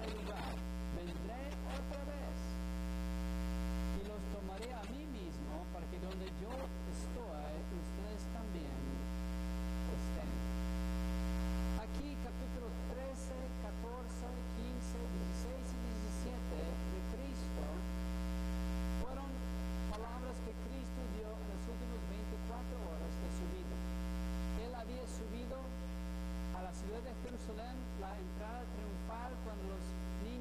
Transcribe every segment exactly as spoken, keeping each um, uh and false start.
este lugar, vendré otra vez y los tomaré a mí mismo para que donde yo estoy, ustedes también estén. Aquí capítulo trece, catorce, quince, dieciséis y diecisiete de Cristo fueron palabras que Cristo dio en las últimas veinticuatro horas de su vida. Él había subido a la ciudad de Jerusalén, la entrada triunfal, cuando los niños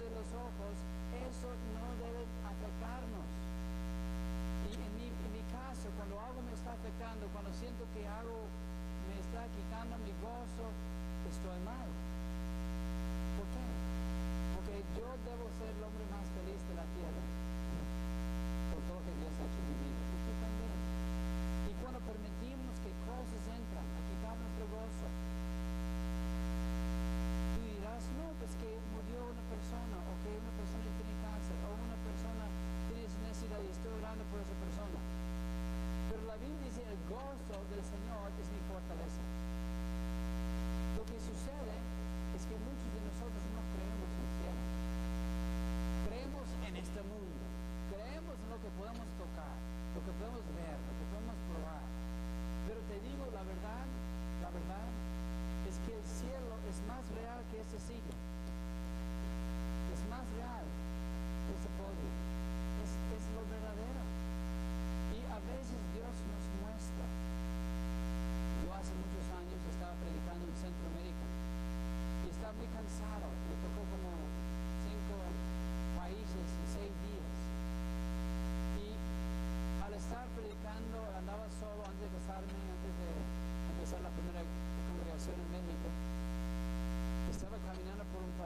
de los ojos, eso no debe afectarnos. Y en mi, en mi caso, cuando algo me está afectando, cuando siento que algo me está quitando mi gozo, estoy mal. ¿Por qué? Porque yo debo ser el hombre más feliz de la tierra, por todo lo que Dios ha hecho en mi vida. Y tú también. Y cuando permitimos que cosas entran a quitar nuestro gozo, tú dirás, no, pues que murió una persona, o que una persona tiene cáncer, o una persona tiene necesidad y estoy orando por esa persona. Pero la Biblia dice, el gozo del Señor es mi fortaleza. Lo que sucede es que muchos de nosotros no creemos en el cielo. Creemos en este mundo. Creemos en lo que podemos tocar, lo que podemos ver, lo que podemos probar. Pero te digo la verdad, la verdad es que el cielo es más real que este siglo. Es más real que este podio. Es, es lo verdadero. Y a veces Dios nos muestra. Yo hace muchos años estaba predicando en Centroamérica y estaba muy cansado. Me tocó como cinco países en seis días. Y al estar predicando, andaba solo antes de casarme, antes de empezar la primera congregación en México. Estaba caminando por un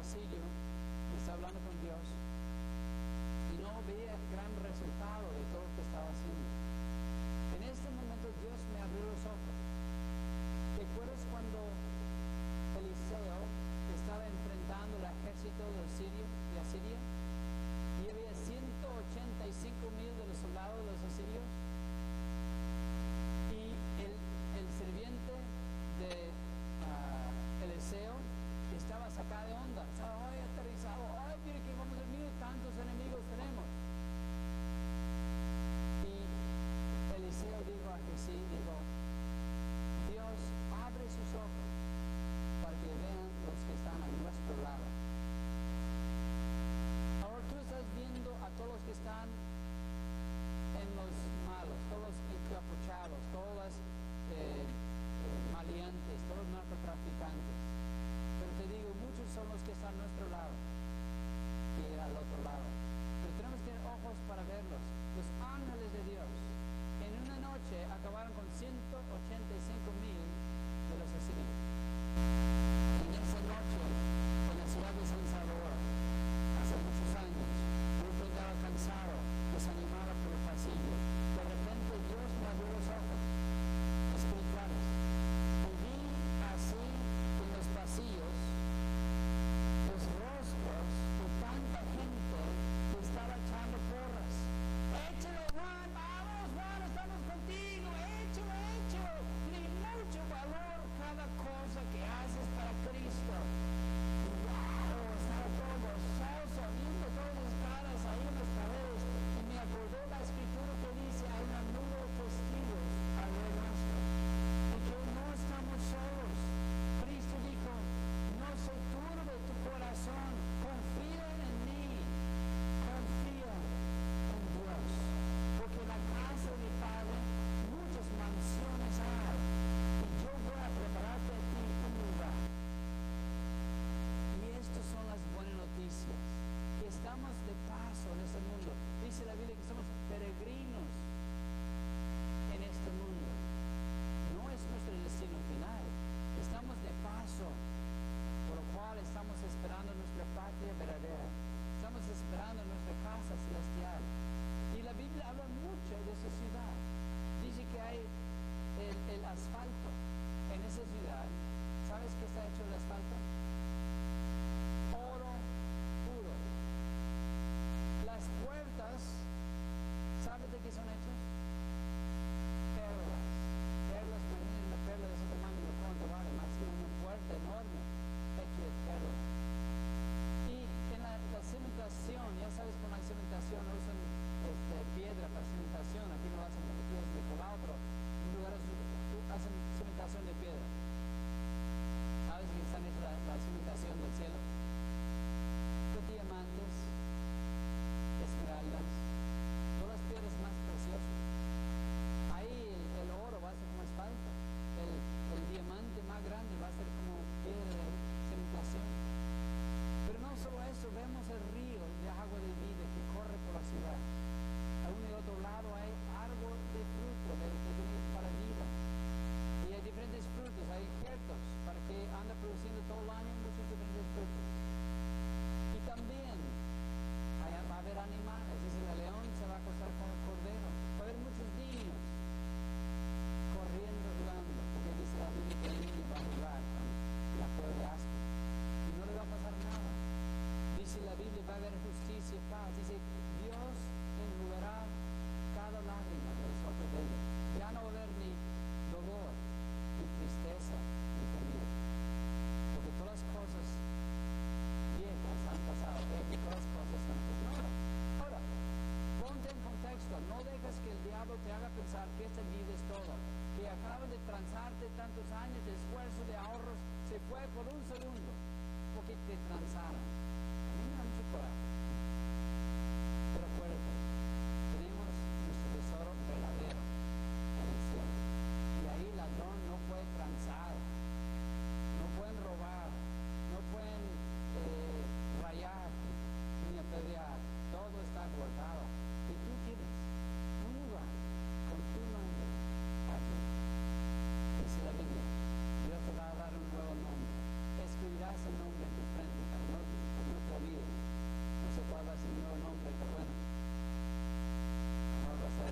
fue por un segundo, porque te transaron. A mí me da mucho coraje. Pero acuérdate, tenemos nuestro tesoro verdadero en el cielo. Y ahí el ladrón no puede transar, no pueden robar, no pueden eh, rayar ni apedrear. Todo está guardado. Y tú tienes un lugar con tu nombre allí. Dice la Biblia, Dios te va a dar un nuevo nombre. Escribirás el nombre en tu frente para no, para no te olvides. No sé cuál va a ser el nuevo nombre, pero bueno. ¿Cuál va a ser?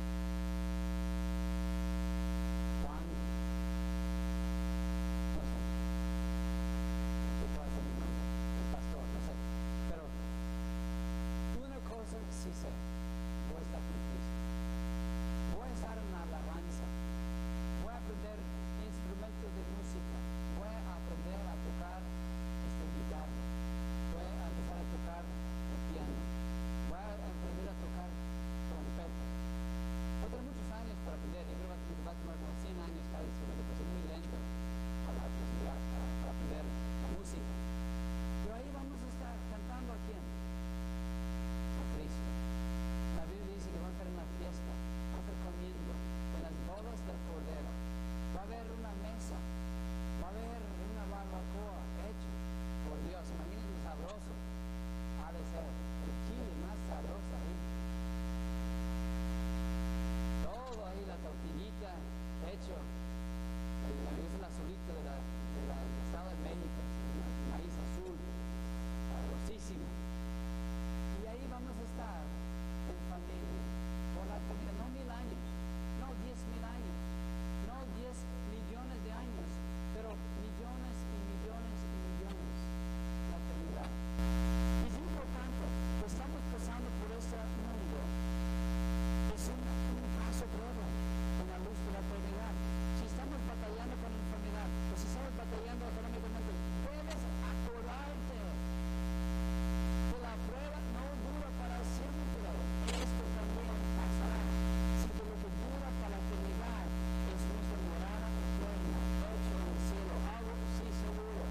Juan. No sé. No sé cuál va a ser mi nombre. El pastor, no sé. Pero una cosa sí sé. Voy a estar con Cristo. Voy a estar en la alabanza. Voy a aprender instrumentos de música. Voy a aprender a tocar este guitarra. Voy a empezar a tocar el piano. Voy a aprender a tocar trompeta. Voy a tener muchos años para aprender. Yo creo que va a tomar como cien años cada instrumento, pues es muy lento para, para, para aprender la música. Pero ahí vamos a estar cantando a quién? A Cristo. La Biblia dice que van a estar en la fiesta, van a estar comiendo en las bodas del Cordero. Va a haber una mesa, va a haber una barbacoa hecha por Dios. Imagínense lo sabroso. Ha de ser el chile más sabroso ahí. Todo ahí, la tortillita hecho. La es el azulito de la, de la, del Estado de México, el maíz azul, sabrosísimo. Y ahí vamos a estar en familia, por la comida, no mil años, no diez mil años, no diez millones de años, pero millones y millones y millones, la eternidad. Es importante, pues estamos pasando por este mundo, es un, un paso breve en la luz de la eternidad. Si estamos batallando con la enfermedad, o si estamos batallando económicamente, debes acordarte que la prueba no dura para siempre. Esto también pasará. Si de lo que dura para la eternidad es nuestra morada eterna, hecho en el cielo, algo sí seguro.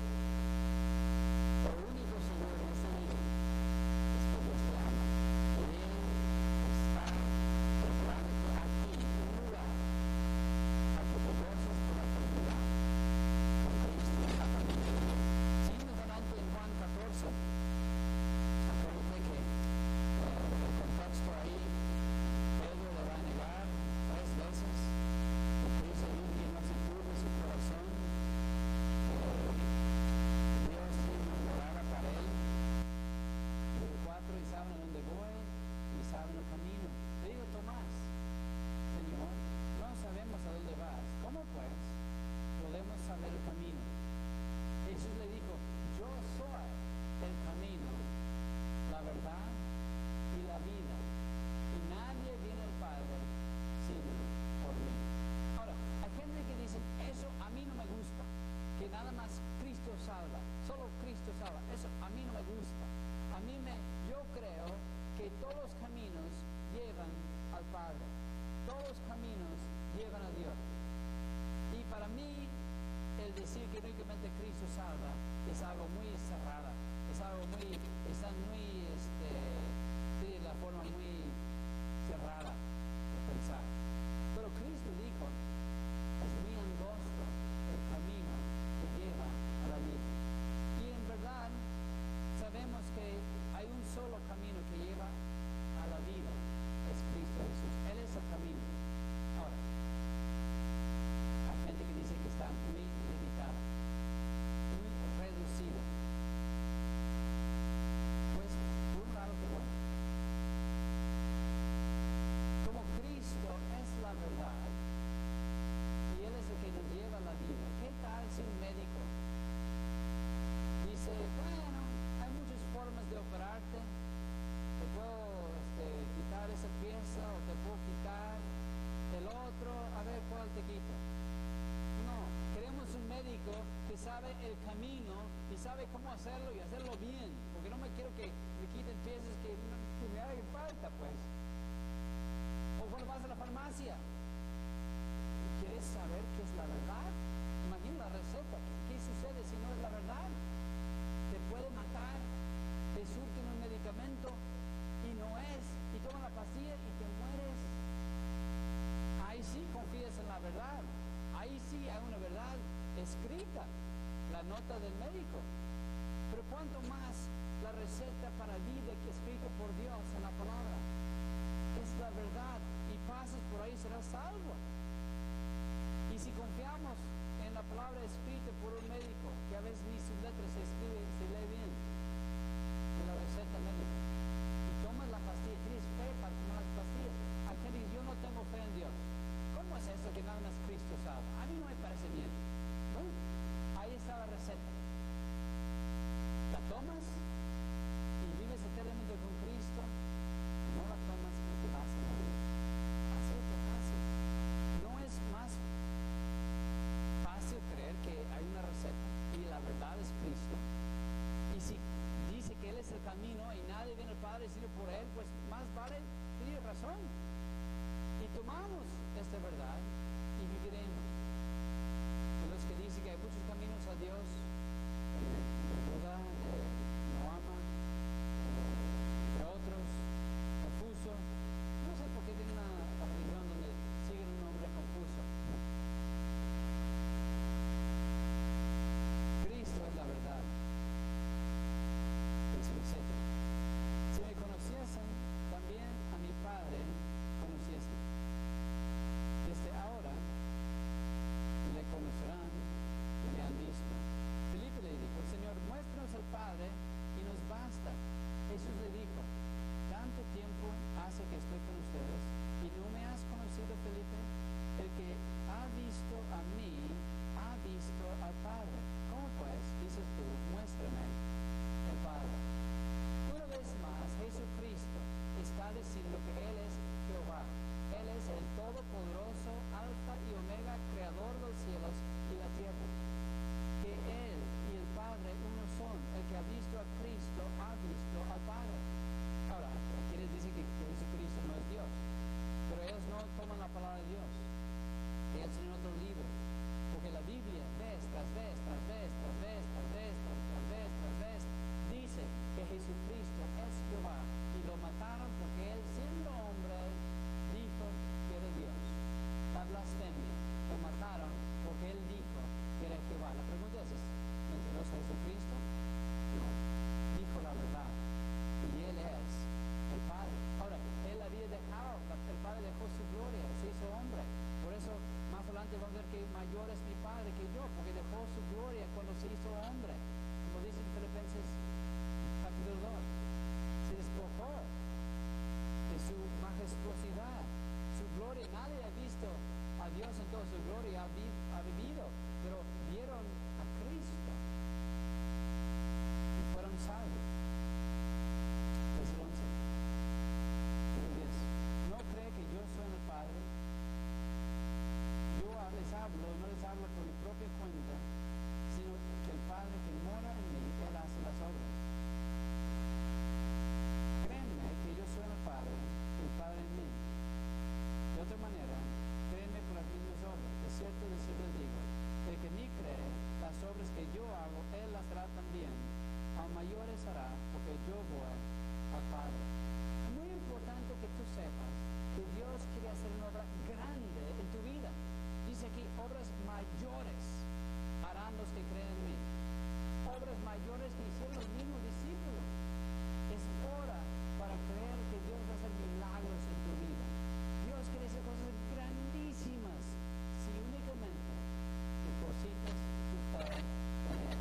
Lo único seguro en esta vida es que Dios te ama. Y Él está preparándote aquí un lugar para que te goces por la eternidad con Cristo en la familia. Siguiendo adelante en Juan catorce, acuérdate que eh, el contexto ahí, Pedro le va a negar tres veces, que Cristo limpie no se turbe su corazón, que Dios tiene una morada para él. Número cuatro, y saben a dónde voy, y saben el camino. Le digo, Tomás, Señor, no sabemos a dónde vas. ¿Cómo pues podemos saber el camino? Jesús le dijo, yo soy el camino, la verdad y la vida. Y nadie viene al Padre sino por mí. Ahora, hay gente que dice, eso a mí no me gusta, que nada más Cristo salva, solo Cristo salva. Eso a mí no me gusta. A mí me, yo creo que todos los caminos llevan al Padre. Todos los caminos llevan a Dios. Y para mí, el decir que únicamente Cristo salva es algo muy cerrada, es algo muy, está muy, este, sí, la forma muy cerrada de pensar. Pero Cristo dijo, es muy angosto el camino que lleva a la vida. Y en verdad, sabemos que hay un solo camino que lleva a la vida, es Cristo Jesús. Él es el camino. Ahora, hay gente que dice que está muy limitada, muy reducida. Pues, por un lado, que bueno. Como Cristo es la verdad, y Él es el que nos lleva a la vida, ¿qué tal si un médico dice, bueno, hay muchas formas de operarte, te puedo este, quitar esa pieza o te puedo quitar el otro, a ver cuál te quito? No, queremos un médico que sabe el camino y sabe cómo hacerlo y hacerlo bien, porque no me quiero que me quiten piezas que, que me hagan falta, pues. O cuando vas a la farmacia, ¿quieres saber qué es la verdad? Imagina la receta, ¿qué sucede si nota del médico. Pero cuanto más la receta para vida que escrita por Dios en la palabra es la verdad, y pasas por ahí serás salvo. Y si confiamos en la palabra escrita por un médico, que a veces ni sus letras se escribe, se lee bien, en la receta médica, y tomas la pastilla, tienes fe para tomar las pastillas. Hay gente que dice, yo no tengo fe en Dios. ¿Cómo es esto que nada más Cristo salva? A mí no me parece bien. Bueno, ahí está la receta. La tomas y vives eternamente con Cristo. No la tomas y te vas a morir. Así de fácil. No es más fácil creer que hay una receta y la verdad es Cristo. Y si dice que Él es el camino y nadie viene al Padre sino por Él, pues más vale tener razón. Y tomamos esta verdad y viviremos. Y los que dicen que hay muchos caminos a Dios, Buda, no ama, entre otros, confuso. No sé por qué tiene una religión donde siguen un hombre confuso. Cristo es la verdad. Es receta. Si me conociesen, también a mi Padre conociesen. Desde ahora le conocerán y le han visto. Felipe le dijo, Señor, muéstranos al Padre y nos basta. Jesús le dijo, tanto tiempo hace que estoy con ustedes y no me has conocido, Felipe. El que ha visto a mí, ha visto al Padre. ¿Cómo pues dices tú, muéstrame el Padre? Una vez más, Jesucristo está diciendo que Él es Jehová. Él es el Todopoderoso, Alfa y Omega, Creador de los cielos y la tierra. Que Él y el Padre uno son. El que ha visto a Cristo ha visto al Padre. Ahora, quienes dicen que Jesucristo no es Dios, pero ellos no toman la palabra de Dios. Ellos tienen otro libro, porque la Biblia, vez tras vez, tras vez, tras vez, tras vez, tras vez, tras vez, dice que Jesucristo es Jehová, y lo mataron porque Él, siendo hombre, dijo que era Dios. La blasfemia, lo mataron porque Él dijo que era Jehová. La pregunta es, ¿es mentiroso Jesucristo? No, dijo la verdad, y Él es el Padre. Ahora, Él había dejado, el Padre dejó su gloria, se hizo hombre. Por eso, más adelante vamos a ver que mayor es mi Padre que yo, porque dejó su gloria cuando se hizo hombre. Como dice en Filipenses capítulo dos, se despojó de su majestuosidad, su gloria. Nadie ha visto a Dios en toda su gloria, ha, vi, ha vivido, pero vieron a Cristo y fueron salvos. Versículo once. No cree que yo soy el Padre. Yo les hablo, no les hablo por mi propia cuenta, sino que el Padre que mora en mí, Él hace las obras. Créanme que yo soy el Padre, el Padre en mí. De otra manera, créanme por las mismas obras. De cierto, de cierto les digo, el que en mí cree, las obras que yo hago, Él las hará también. A mayores hará, porque yo voy al Padre. Es muy importante que tú sepas que Dios quiere hacer una obra grande en tu vida. Dice aquí, obras mayores harán los que creen en mí. Obras mayores que hicieron los mismos discípulos. Es hora para creer que Dios va a hacer milagros en tu vida. Dios quiere hacer cosas grandísimas si únicamente depositas tu fe en Él.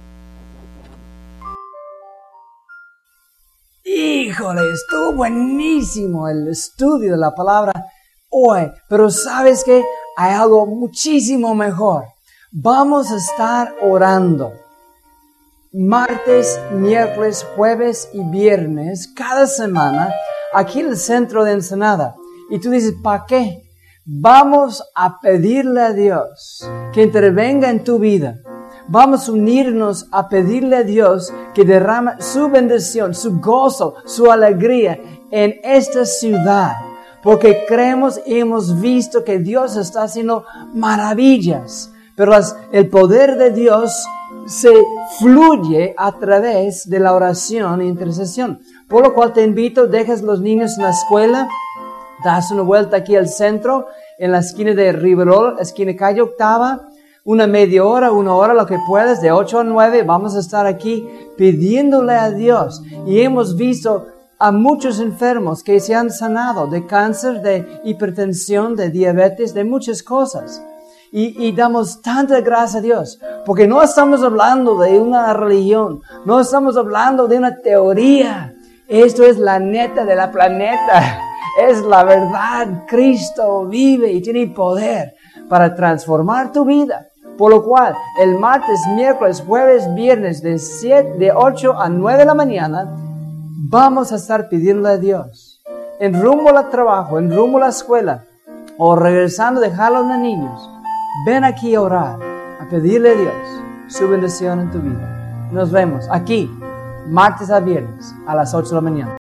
Híjole, estuvo buenísimo el estudio de la palabra hoy, pero ¿sabes qué? Hay algo muchísimo mejor. Vamos a estar orando martes, miércoles, jueves y viernes cada semana aquí en el centro de Ensenada. Y tú dices, ¿para qué? Vamos a pedirle a Dios que intervenga en tu vida. Vamos a unirnos a pedirle a Dios que derrame su bendición, su gozo, su alegría en esta ciudad. Porque creemos y hemos visto que Dios está haciendo maravillas. Pero las, el poder de Dios se fluye a través de la oración e intercesión. Por lo cual te invito, dejas los niños en la escuela, das una vuelta aquí al centro, en la esquina de Riverol, esquina calle Octava. una media hora, una hora, lo que puedas, de ocho a nueve, vamos a estar aquí pidiéndole a Dios. Y hemos visto a muchos enfermos que se han sanado de cáncer, de hipertensión, de diabetes, de muchas cosas. Y, y damos tanta gracia a Dios, porque no estamos hablando de una religión, no estamos hablando de una teoría. Esto es la neta de la planeta, es la verdad. Cristo vive y tiene poder para transformar tu vida. Por lo cual, el martes, miércoles, jueves, viernes, de, siete, de ocho a nueve de la mañana, vamos a estar pidiendo a Dios. En rumbo al trabajo, en rumbo a la escuela, o regresando a dejar a los niños, ven aquí a orar, a pedirle a Dios su bendición en tu vida. Nos vemos aquí, martes a viernes, a las ocho de la mañana.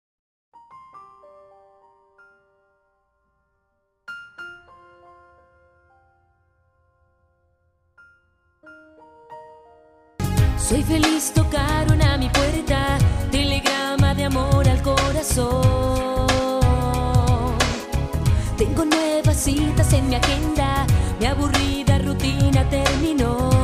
Soy feliz, tocaron a mi puerta, telegrama de amor al corazón. Tengo nuevas citas en mi agenda, mi aburrida rutina terminó.